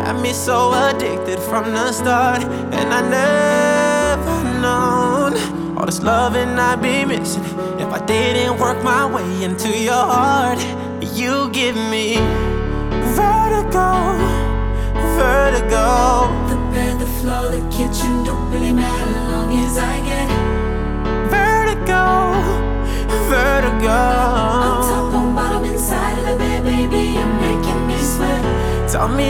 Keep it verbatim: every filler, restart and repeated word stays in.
Got me so addicted from the start, and I never known all this loving I'd be missing if I didn't work my way into your heart. You give me vertigo, vertigo. The bed, the floor, the kitchen don't really matter long as I get vertigo, vertigo. on top, on bottom, inside of the bed, baby, you're making me sweat. Tell me